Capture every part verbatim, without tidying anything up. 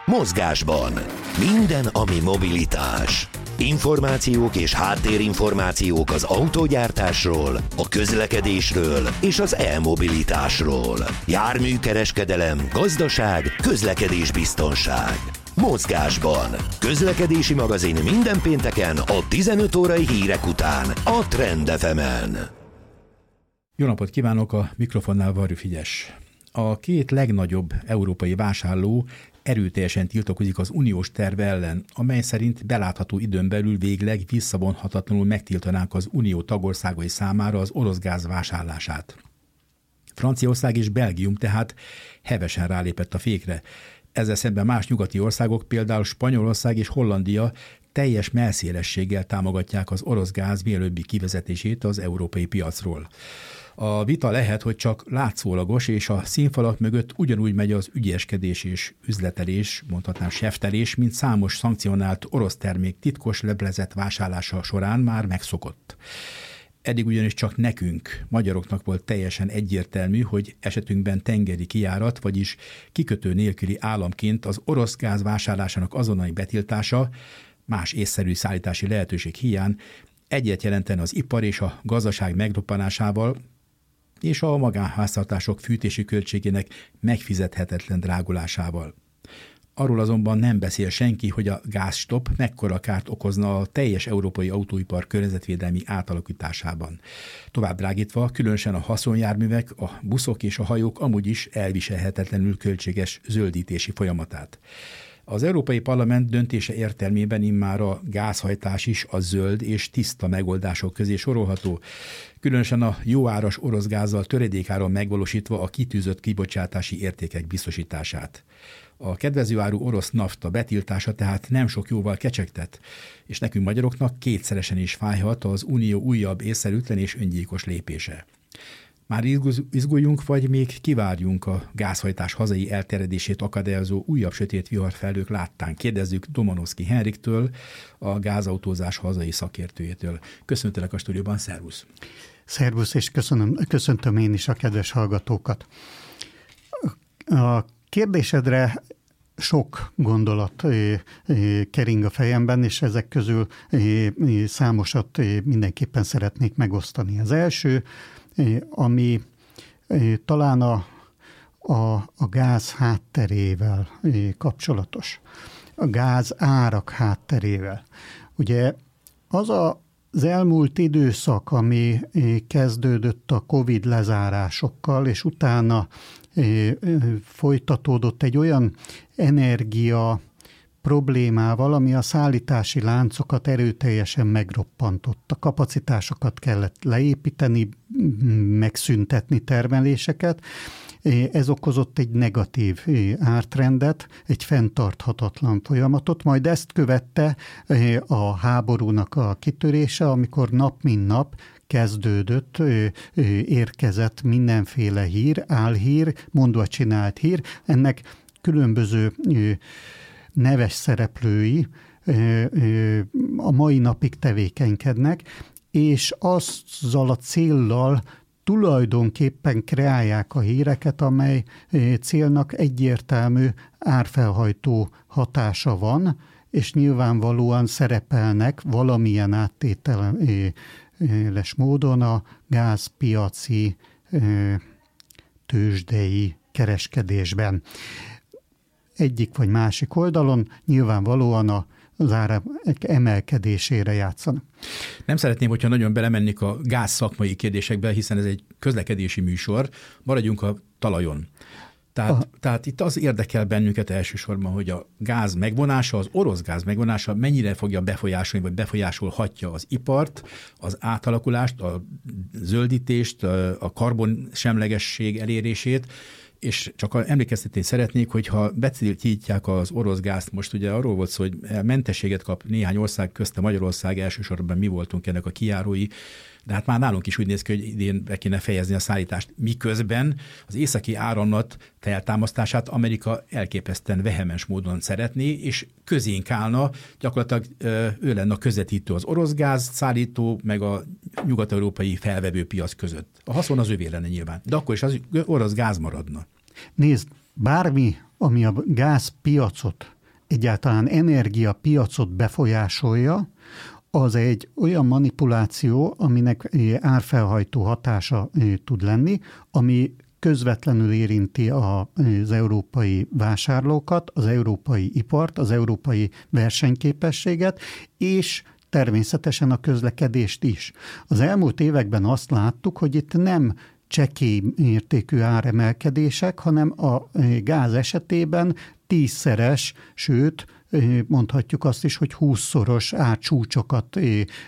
Mozgásban. Minden, ami mobilitás. Információk és háttérinformációk az autógyártásról, a közlekedésről és az e-mobilitásról. Járműkereskedelem, gazdaság, közlekedésbiztonság. Mozgásban. Közlekedési magazin minden pénteken a tizenöt órai hírek után a Trend ef emen. Jó napot kívánok, a mikrofonnál Varjú Frigyes. A két legnagyobb európai vásárló erőteljesen tiltakozik az uniós terv ellen, amely szerint belátható időn belül végleg visszavonhatatlanul megtiltanák az unió tagországai számára az orosz gáz vásárlását. Franciaország és Belgium tehát hevesen rálépett a fékre. Ezzel szemben más nyugati országok, például Spanyolország és Hollandia teljes mellszélességgel támogatják az orosz gáz mielőbbi kivezetését az európai piacról. A vita lehet, hogy csak látszólagos, és a színfalak mögött ugyanúgy megy az ügyeskedés és üzletelés, mondhatnám seftelés, mint számos szankcionált orosz termék titkos leplezett vásárlása során már megszokott. Eddig ugyanis csak nekünk, magyaroknak volt teljesen egyértelmű, hogy esetünkben tengeri kijárat, vagyis kikötő nélküli államként az orosz gáz vásárlásának azonnali betiltása, más észszerű szállítási lehetőség hiány egyet jelentene az ipar és a gazdaság megroppanásával, és a magánháztartások fűtési költségének megfizethetetlen drágulásával. Arról azonban nem beszél senki, hogy a gázstop mekkora kárt okozna a teljes európai autóipar környezetvédelmi átalakításában. Tovább drágítva, különösen a haszonjárművek, a buszok és a hajók amúgy is elviselhetetlenül költséges zöldítési folyamatát. Az Európai Parlament döntése értelmében immár a gázhajtás is a zöld és tiszta megoldások közé sorolható, különösen a jóáras orosz gázzal töredékáron megvalósítva a kitűzött kibocsátási értékek biztosítását. A kedvezőáru orosz nafta betiltása tehát nem sok jóval kecsegtet, és nekünk magyaroknak kétszeresen is fájhat az unió újabb észszerűtlen és öngyilkos lépése. Már izguljunk, vagy még kivárjunk a gázhajtás hazai elterjedését akadályozó újabb sötét viharfelhők láttán? Kérdezzük Domanovszky Henriktől, a gázautózás hazai szakértőjétől. Köszöntelek a stúdióban, szervusz! Szervusz, és köszönöm, köszöntöm én is a kedves hallgatókat. A kérdésedre sok gondolat kering a fejemben, és ezek közül számosat mindenképpen szeretnék megosztani. Az első, ami talán a, a, a gáz hátterével kapcsolatos, a gáz árak hátterével. Ugye az a, az elmúlt időszak, ami kezdődött a Covid lezárásokkal, és utána folytatódott egy olyan energia problémával, ami a szállítási láncokat erőteljesen megroppantott. A kapacitásokat kellett leépíteni, megszüntetni termeléseket. Ez okozott egy negatív ártrendet, egy fenntarthatatlan folyamatot, majd ezt követte a háborúnak a kitörése, amikor nap mint nap kezdődött, érkezett mindenféle hír, álhír, mondva csinált hír. Ennek különböző neves szereplői a mai napig tevékenykednek, és azzal a céllal tulajdonképpen kreálják a híreket, amely célnak egyértelmű árfelhajtó hatása van, és nyilvánvalóan szerepelnek valamilyen áttételes módon a gázpiaci tőzsdei kereskedésben. Egyik vagy másik oldalon nyilvánvalóan az ára emelkedésére játszanak. Nem szeretném, hogyha nagyon belemennék a gáz szakmai kérdésekbe, hiszen ez egy közlekedési műsor, maradjunk a talajon. Tehát, tehát itt az érdekel bennünket elsősorban, hogy a gáz megvonása, az orosz gáz megvonása mennyire fogja befolyásolni, vagy befolyásolhatja az ipart, az átalakulást, a zöldítést, a karbonsemlegesség elérését, és csak emlékeztetni szeretnék, hogy ha betiltják az orosz gázt, most ugye arról volt szó, hogy mentességet kap néhány ország, közte Magyarország, elsősorban mi voltunk ennek a kijárói, de hát már nálunk is úgy néz ki, hogy idén be kéne fejezni a szállítást. Miközben az északi áramlat feltámasztását Amerika elképesztően vehemens módon szeretné, és közénk állna, gyakorlatilag ő lenne a közvetítő az orosz gáz szállító, meg a nyugat-európai felvevő piac között. A haszon az övé lenne nyilván, de akkor is az orosz gáz maradna. Nézd, bármi, ami a gázpiacot egyáltalán energiapiacot befolyásolja, az egy olyan manipuláció, aminek árfelhajtó hatása tud lenni, ami közvetlenül érinti az európai vásárlókat, az európai ipart, az európai versenyképességet, és természetesen a közlekedést is. Az elmúlt években azt láttuk, hogy itt nem csekély értékű áremelkedések, hanem a gáz esetében tízszeres, sőt, mondhatjuk azt is, hogy húszszoros árcsúcsokat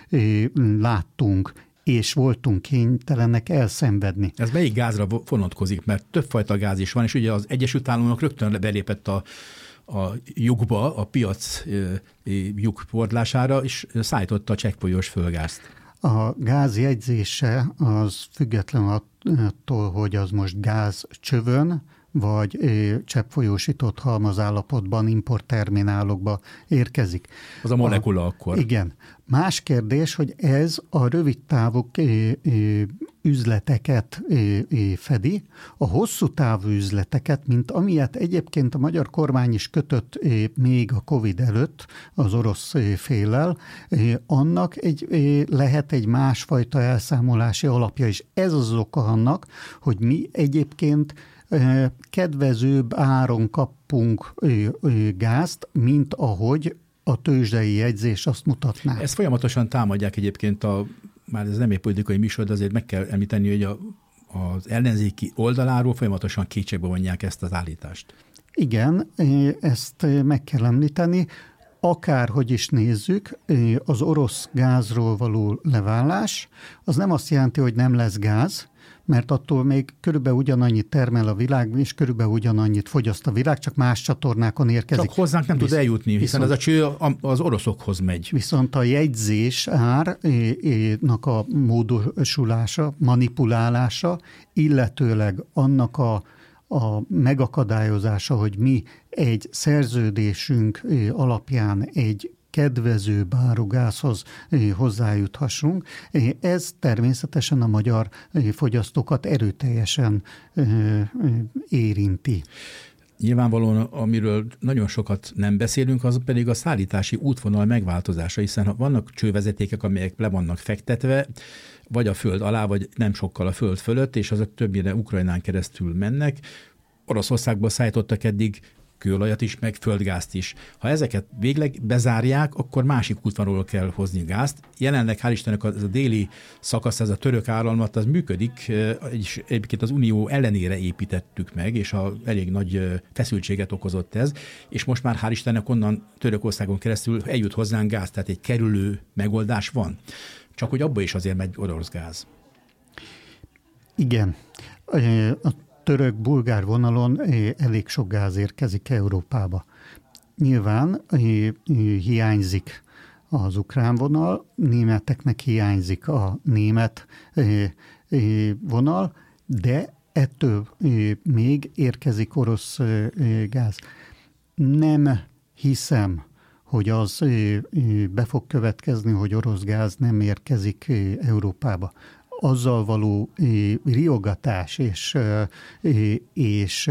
láttunk, és voltunk kénytelenek elszenvedni. Ez melyik gázra vonatkozik? Mert többfajta gáz is van, és ugye az Egyesült Államok rögtön belépett a, a lyukba, a piac lyuk fordlására, és szállította a csekkfolyós földgázt. A gáz jegyzése az független attól, hogy az most gáz csövön, vagy cseppfolyósított halmazállapotban, importterminálokba érkezik. Az a molekula a, akkor. Igen. Más kérdés, hogy ez a rövidtávú üzleteket fedi, a hosszú távú üzleteket, mint amilyet egyébként a magyar kormány is kötött még a Covid előtt az orosz féllel, annak egy, lehet egy másfajta elszámolási alapja is. Ez az oka annak, hogy mi egyébként kedvezőbb áron kapunk gázt, mint ahogy a tőzsdei jegyzés azt mutatná. Ezt folyamatosan támadják egyébként, a, már ez nem egy politikai műsor, de azért meg kell említeni, hogy a, az ellenzéki oldaláról folyamatosan kétségbe vonják ezt az állítást. Igen, ezt meg kell említeni. Akárhogy is nézzük, az orosz gázról való leválás, az nem azt jelenti, hogy nem lesz gáz, mert attól még körülbelül ugyanannyit termel a világ, és körülbelül ugyanannyit fogyaszt a világ, csak más csatornákon érkezik. Csak hozzánk nem Visz, tud eljutni, hiszen viszont, ez a cső az oroszokhoz megy. Viszont a jegyzés árnak a módosulása, manipulálása, illetőleg annak a, a megakadályozása, hogy mi egy szerződésünk alapján egy kedvező árugázhoz hozzájuthassunk. Ez természetesen a magyar fogyasztókat erőteljesen érinti. Nyilvánvalóan, amiről nagyon sokat nem beszélünk, az pedig a szállítási útvonal megváltozása, hiszen vannak csővezetékek, amelyek le vannak fektetve, vagy a föld alá, vagy nem sokkal a föld fölött, és azok többnyire Ukrajnán keresztül mennek. Oroszországból szállítottak eddig kőolajat is, meg földgázt is. Ha ezeket végleg bezárják, akkor másik útvonalról kell hozni gázt. Jelenleg, hál' Istennek, az a déli szakasz, ez a török áramlat, az működik, és egyébként az Unió ellenére építettük meg, és a elég nagy feszültséget okozott ez, és most már, hál' Istennek, onnan Törökországon keresztül eljut hozzánk gáz, tehát egy kerülő megoldás van. Csak hogy abba is azért megy orosz gáz. Igen. A török-bulgár vonalon elég sok gáz érkezik Európába. Nyilván hiányzik az ukrán vonal, németeknek hiányzik a német vonal, de ettől még érkezik orosz gáz. Nem hiszem, hogy az be fog következni, hogy orosz gáz nem érkezik Európába. Azzal való riogatás és, és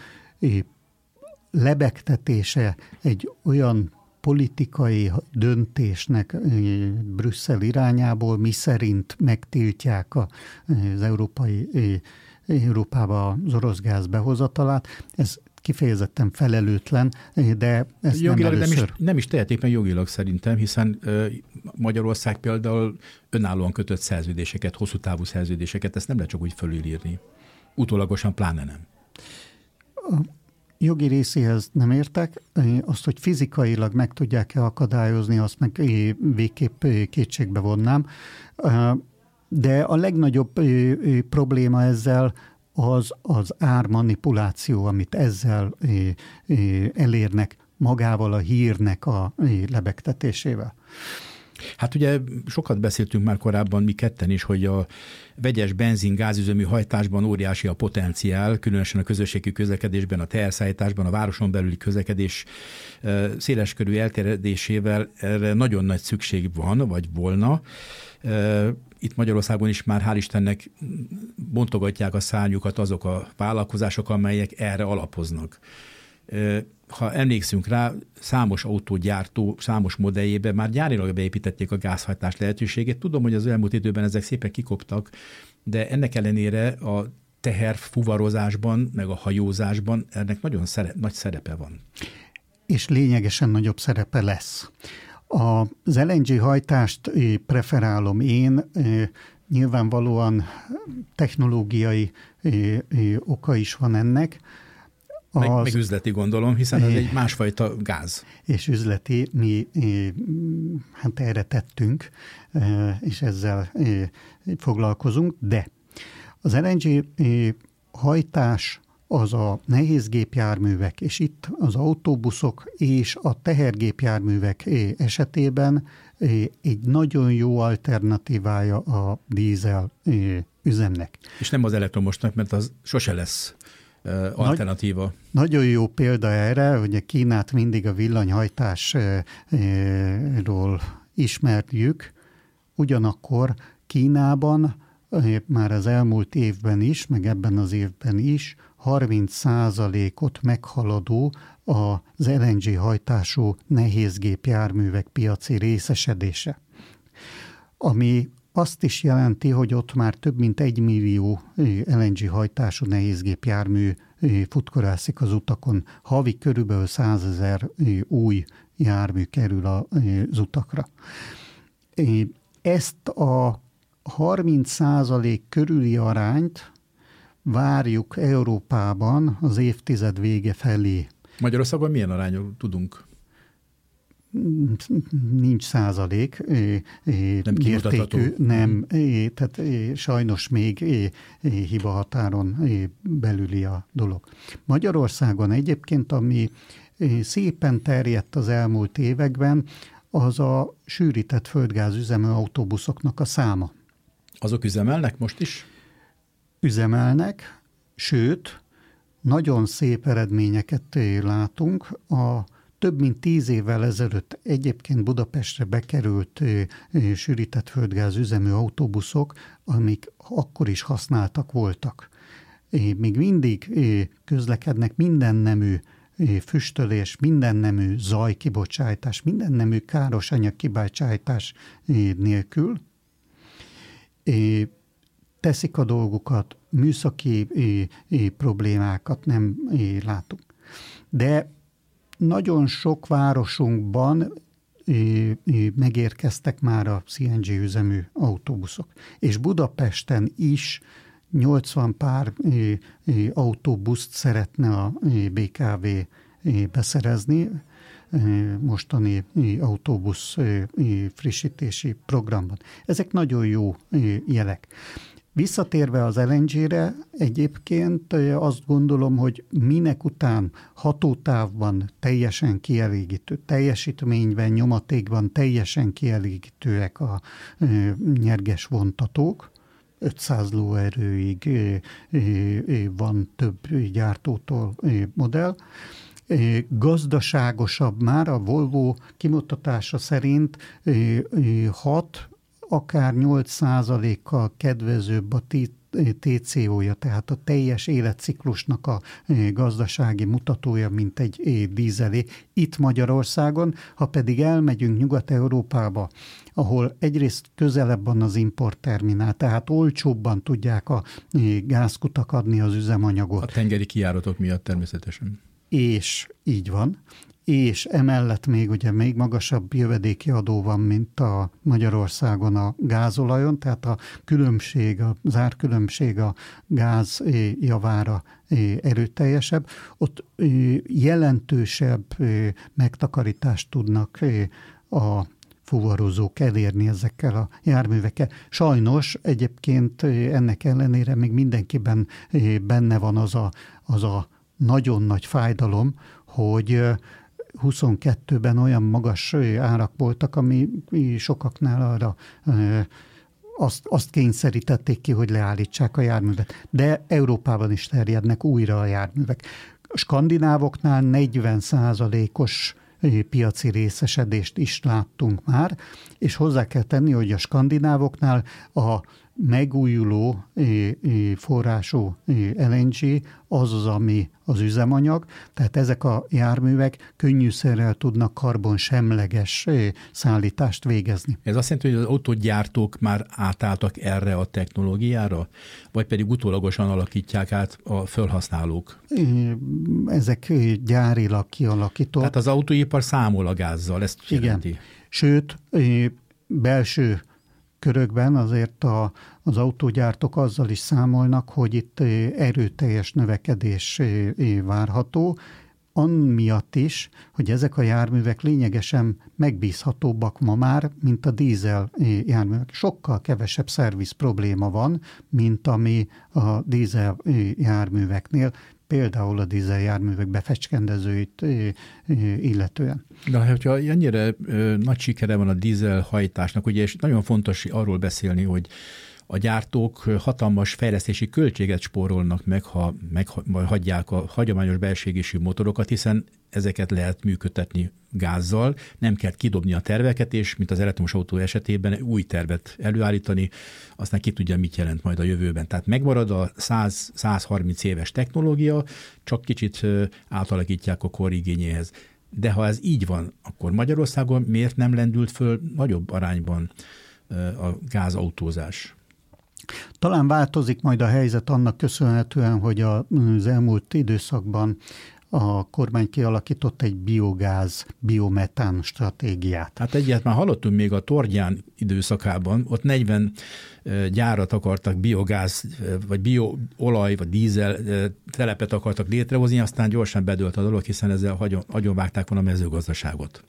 lebegtetése egy olyan politikai döntésnek Brüsszel irányából, mi szerint megtiltják az európai, Európába az orosz gáz behozatalát, ez kifejezetten felelőtlen, de ez jogilag nem először. Nem is, nem is tehetéppen jogilag szerintem, hiszen uh, Magyarország például önállóan kötött szerződéseket, hosszú távú szerződéseket, ezt nem lehet csak úgy fölülírni. Utólagosan pláne nem. A jogi részéhez nem értek. Azt, hogy fizikailag meg tudják-e akadályozni, azt meg végképp kétségbe vonnám. De a legnagyobb probléma ezzel az az ármanipuláció, amit ezzel elérnek magával a hírnek a lebegtetésével. Hát ugye sokat beszéltünk már korábban mi ketten is, hogy a vegyes benzin gázüzemű hajtásban óriási a potenciál, különösen a közösségi közlekedésben, a teherszállításban, a városon belüli közlekedés széleskörű elterjedésével erre nagyon nagy szükség van, vagy volna. Itt Magyarországon is már hál' Istennek bontogatják a szárnyukat azok a vállalkozások, amelyek erre alapoznak. Ha emlékszünk rá, számos autógyártó, számos modelljében már gyárilag beépítették a gázhajtás lehetőségét. Tudom, hogy az elmúlt időben ezek szépen kikoptak, de ennek ellenére a teherfuvarozásban, meg a hajózásban ennek nagyon szere- nagy szerepe van. És lényegesen nagyobb szerepe lesz. Az el en gé hajtást preferálom én, nyilvánvalóan technológiai oka is van ennek. Meg, az, meg üzleti gondolom, hiszen ez egy másfajta gáz. És üzleti, mi hát erre tettünk, és ezzel foglalkozunk, de az el en gé hajtás az a nehézgépjárművek, és itt az autóbuszok és a tehergépjárművek esetében egy nagyon jó alternatívája a dízel üzemnek. És nem az elektromosnak, mert az sose lesz alternatíva. Nagy, nagyon jó példa erre, hogy a Kínát mindig a villanyhajtásról ismerjük, ugyanakkor Kínában már az elmúlt évben is, meg ebben az évben is harminc százalékot meghaladó az el en gé hajtású nehézgépjárművek piaci részesedése. Ami azt is jelenti, hogy ott már több mint egy millió el en gé hajtású nehézgépjármű futkorászik az utakon. Havi körülbelül százezer új jármű kerül az utakra. Ezt a harminc százalék körüli arányt várjuk Európában az évtized vége felé. Magyarországon milyen arányok tudunk? Nincs százalék nem mértékű, nem, tehát sajnos még hiba határon belüli a dolog. Magyarországon egyébként, ami szépen terjedt az elmúlt években, az a sűrített földgázüzemű autóbuszoknak a száma. Azok üzemelnek most is? Üzemelnek, sőt, nagyon szép eredményeket látunk. A több mint tíz évvel ezelőtt egyébként Budapestre bekerült sűrített földgázüzemű autóbuszok, amik akkor is használtak voltak. Még mindig közlekednek minden nemű füstölés, minden nemű zajkibocsátás, minden nemű károsanyag kibocsátás nélkül. Teszik a dolgukat, műszaki problémákat nem látunk. De nagyon sok városunkban megérkeztek már a cé en gé üzemű autóbuszok. És Budapesten is nyolcvan pár autóbuszt szeretne a bé ká vé beszerezni mostani autóbusz frissítési programban. Ezek nagyon jó jelek. Visszatérve az el en gére, egyébként azt gondolom, hogy minek után hatótávban teljesen kielégítő, teljesítményben, nyomatékban teljesen kielégítőek a nyerges vontatók, ötszáz lóerőig van több gyártótól modell. Gazdaságosabb már, a Volvo kimutatása szerint hat, akár nyolc százalékkal kedvezőbb a té cé ó-ja, tehát a teljes életciklusnak a gazdasági mutatója, mint egy dízelé. Itt Magyarországon, ha pedig elmegyünk Nyugat-Európába, ahol egyrészt közelebb van az importterminál, tehát olcsóbban tudják a gázkutak adni az üzemanyagot. A tengeri kijáratok miatt természetesen. És így van. És emellett még ugye még magasabb jövedéki adó van, mint a Magyarországon a gázolajon, tehát a különbség, az árkülönbség a gáz javára erőteljesebb. Ott jelentősebb megtakarítást tudnak a fuvarozók elérni ezekkel a járművekkel. Sajnos egyébként ennek ellenére még mindenkiben benne van az a, az a nagyon nagy fájdalom, hogy huszonkettőben olyan magas árak voltak, ami sokaknál arra azt, azt kényszerítették ki, hogy leállítsák a járművet. De Európában is terjednek újra a járművek. A skandinávoknál negyven százalékos piaci részesedést is láttunk már, és hozzá kell tenni, hogy a skandinávoknál a megújuló forrású el en gé az az, ami az üzemanyag, tehát ezek a járművek könnyűszerrel tudnak karbonsemleges szállítást végezni. Ez azt jelenti, hogy az autógyártók már átálltak erre a technológiára, vagy pedig utólagosan alakítják át a felhasználók? Ezek gyárilag kialakított. Tehát az autóipar számol a gázzal, ezt jelenti? Igen. Sőt, belső körökben azért a, az autógyártók azzal is számolnak, hogy itt erőteljes növekedés várható, amiatt is, hogy ezek a járművek lényegesen megbízhatóbbak ma már, mint a dízel járművek. Sokkal kevesebb szerviz probléma van, mint ami a dízel járműveknél, például a dízel járművek befecskendezőit illetően. De hogyha ennyire nagy sikere van a dízel hajtásnak, ugye, és nagyon fontos arról beszélni, hogy a gyártók hatalmas fejlesztési költséget spórolnak meg, ha meghagyják a hagyományos belső égésű motorokat, hiszen ezeket lehet működtetni gázzal, nem kell kidobni a terveket, és mint az elektromos autó esetében új tervet előállítani, aztán ki tudja, mit jelent majd a jövőben. Tehát megmarad a száz-százharminc éves technológia, csak kicsit átalakítják a kor igényéhez. De ha ez így van, akkor Magyarországon miért nem lendült föl nagyobb arányban a gázautózás? Talán változik majd a helyzet annak köszönhetően, hogy az elmúlt időszakban a kormány kialakított egy biogáz, biometán stratégiát. Hát egyet már hallottunk még a Tordján időszakában, ott negyven gyárat akartak biogáz, vagy bioolaj, vagy dízel telepet akartak létrehozni, aztán gyorsan bedőlt a dolog, hiszen ezzel agyonvágták volna a mezőgazdaságot.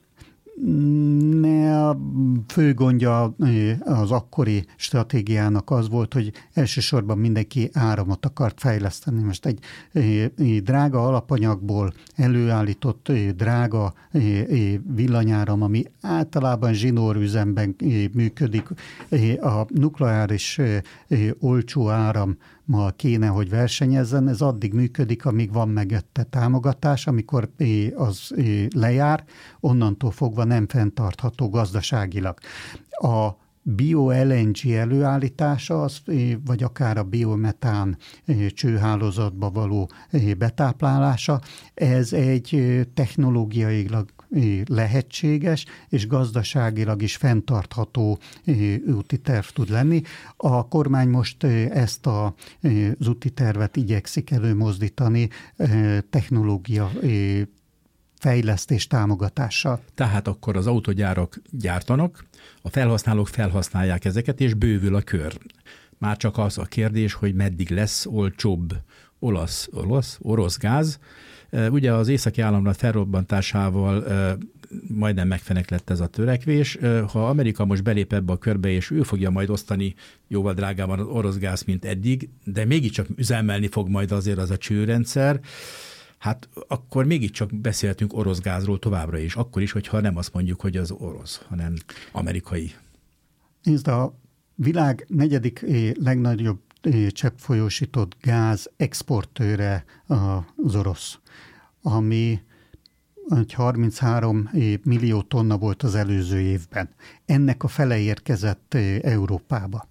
Ne, a fő gondja az akkori stratégiának az volt, hogy elsősorban mindenki áramot akart fejleszteni. Most egy, egy drága alapanyagból előállított drága villanyáram, ami általában zsinórüzemben működik, a nukleáris olcsó áram ma kéne, hogy versenyezzen, ez addig működik, amíg van mögötte támogatás, amikor az lejár, onnantól fogva nem fenntartható gazdaságilag. A bio-el en gé előállítása, az, vagy akár a biometán csőhálózatba való betáplálása, ez egy technológiailag lehetséges, és gazdaságilag is fenntartható úti terv tud lenni. A kormány most ezt a, az úti tervet igyekszik előmozdítani technológia fejlesztés támogatással. Tehát akkor az autógyárak gyártanak, a felhasználók felhasználják ezeket, és bővül a kör. Már csak az a kérdés, hogy meddig lesz olcsóbb olasz, olasz, orosz gáz. Ugye az északi államlat felrobbantásával majdnem megfeneklett ez a törekvés. Ha Amerika most belép ebbe a körbe, és ő fogja majd osztani jóval drágában az orosz gáz, mint eddig, de mégiscsak üzemelni fog majd azért az a csőrendszer, hát akkor mégiscsak beszélhetünk orosz gázról továbbra is, akkor is, hogyha nem azt mondjuk, hogy az orosz, hanem amerikai. Nézd, a világ negyedik legnagyobb cseppfolyósított gáz exportőre az orosz, ami harminchárom millió tonna volt az előző évben. Ennek a fele érkezett Európába.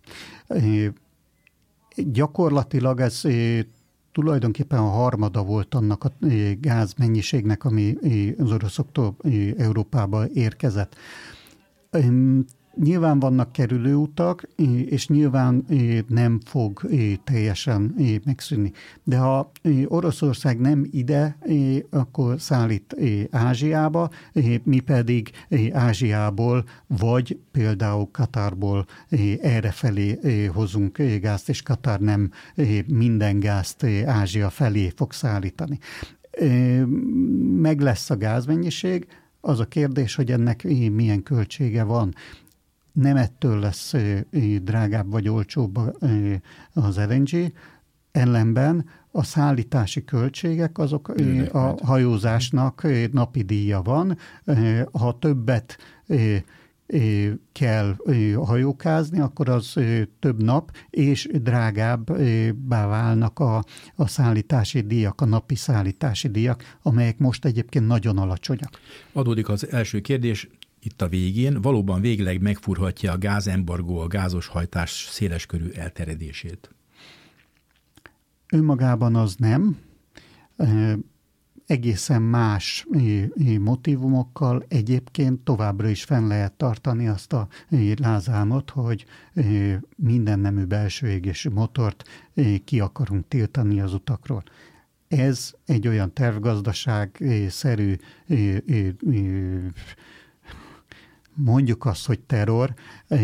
Gyakorlatilag ez tulajdonképpen a harmada volt annak a gázmennyiségnek, ami az oroszoktól Európába érkezett. Nyilván vannak kerülőutak, és nyilván nem fog teljesen megszűnni. De ha Oroszország nem ide, akkor szállít Ázsiába, mi pedig Ázsiából, vagy például Katarból errefelé hozunk gázt, és Katar nem minden gázt Ázsia felé fog szállítani. Meg lesz a gázmennyiség, az a kérdés, hogy ennek milyen költsége van. Nem ettől lesz drágább vagy olcsóbb az el en gé, ellenben a szállítási költségek, azok a hajózásnak napi díja van. Ha többet kell hajókázni, akkor az több nap, és drágábbá válnak a, a szállítási díjak, a napi szállítási díjak, amelyek most egyébként nagyon alacsonyak. Adódik az első kérdés, itt a végén, valóban végleg megfúrhatja a gázembargó a gázos hajtás széleskörű elterjedését? Önmagában az nem. Egészen más motivumokkal egyébként továbbra is fenn lehet tartani azt a lázálmot, hogy minden nemű belső égésű motort ki akarunk tiltani az utakról. Ez egy olyan tervgazdaság-szerű, mondjuk azt, hogy terror,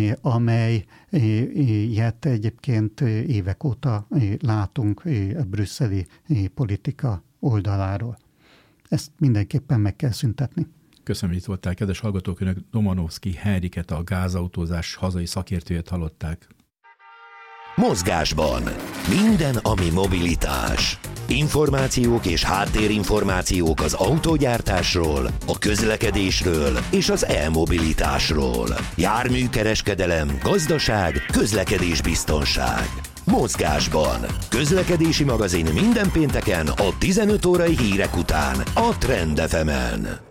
amelyet egyébként évek óta látunk a brüsszeli politika oldaláról. Ezt mindenképpen meg kell szüntetni. Köszönöm, hogy itt voltál, kedves hallgatók, önök Domanovszky Henriket, a gázautózás hazai szakértőjét hallották. Mozgásban minden, ami mobilitás. Információk és háttérinformációk az autógyártásról, a közlekedésről és az e-mobilitásról. Járműkereskedelem, gazdaság, közlekedésbiztonság. Mozgásban. Közlekedési magazin minden pénteken a tizenöt órai hírek után a Trend ef emen.